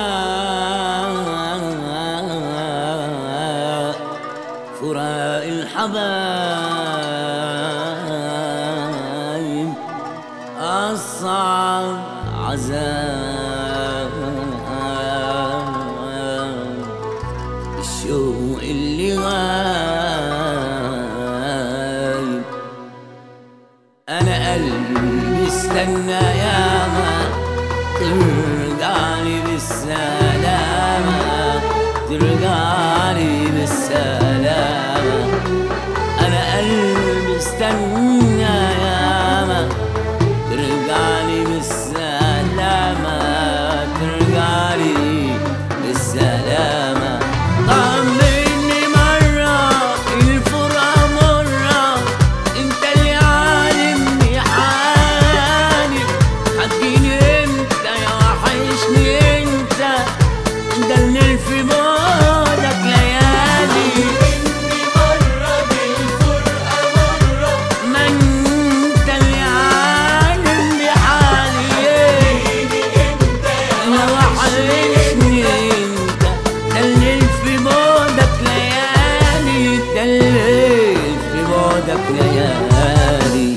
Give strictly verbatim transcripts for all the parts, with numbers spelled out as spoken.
فراق الحبايب أصعب عذاب، الشوق اللي غايب. أنا قلبي استنى ياما ترجعلي بالسلامة، ترجعلي بالسلامة. أنا قلبي استنى ياما ترجعلي بالسلامة، ترجعلي بالسلامة. طمني مرة الفرقة مرة، انت اللي عالمني حالي، هتجيني انت يا وحشني انت، ده اللي في بعدك ليالي. طمني مرة بالفرقة مرة، ما انت اللي عالمني حالي، هتجيني انت يا وحشني انت، ده اللي في بعدك ليالي، ده اللي في بعدك ليالي.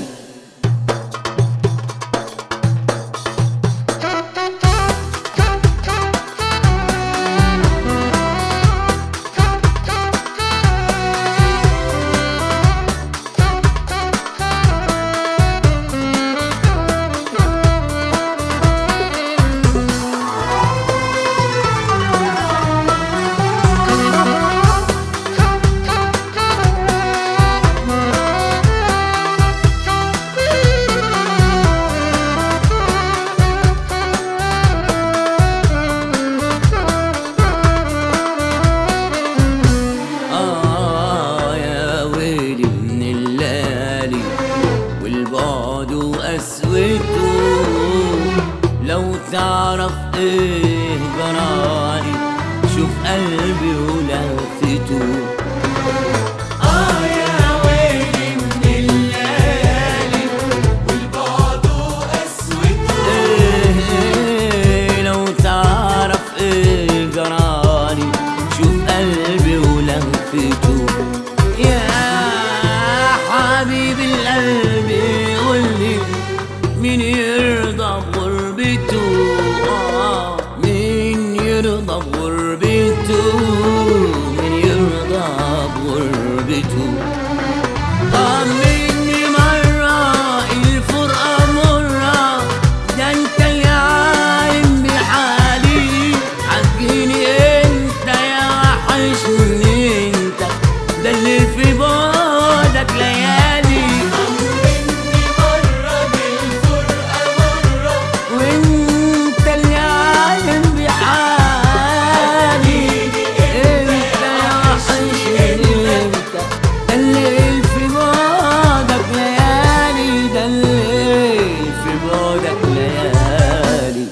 آه يا ويلي من الليالي والبعد وقسوته، لو تعرف ايه جرالي شوف قلبي ولهفته. آه يا ويلي من الليالي والبعد وقسوته، إيه إيه لو تعرف ايه جرالي شوف قلبي ولهفته. يا حبيب القلب قولي مين يرضى بغربته، آه مين يرضى بغربته، مين يرضى بغربته. طمني مرة الفرقة مرة، ده انت اللي عالم بحالي، هتجيني انت يا وحشني انت، ده اللي في بعدك ليالي. طمني مرة بالفرقة مرة، وانت اللي عالم بحالي، انت يا وحشني انت، ده اللي في بعدك ليالي، ده اللي في بعدك ليالي.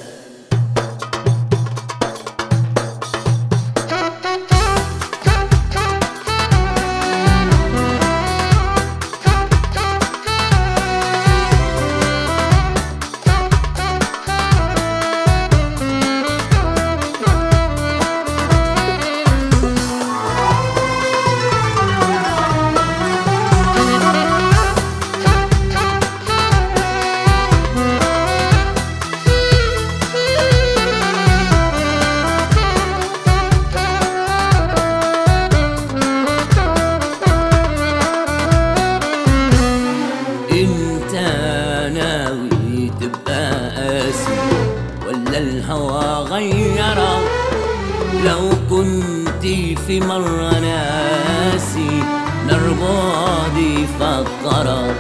انت ناوي تبقى قاسي ولا الهوى غيرك؟ لو كنت في مرة ناسي نار بعدي فكرك.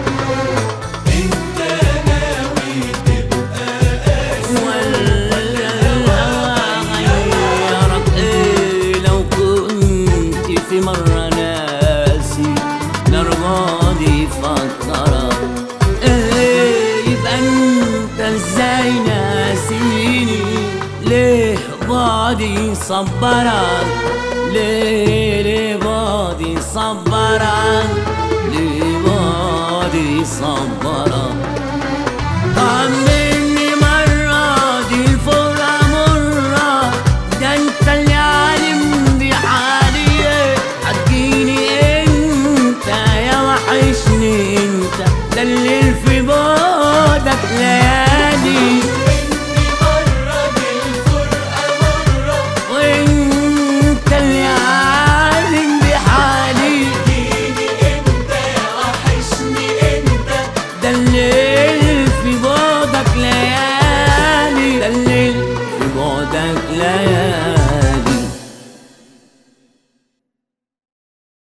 انت ناوي تبقى قاسي ولا الهوى غيرك؟ ايه لو كنت في مرة ناسي نار بعدي فكرك. ايه يبقى انت ازاي ناسيني؟ ليه بعدي صبرك؟ ليه ليه بعدي صبرك؟ ليه بعدي صبرك؟ طمني مرة دي الفرقة مرة، الليالي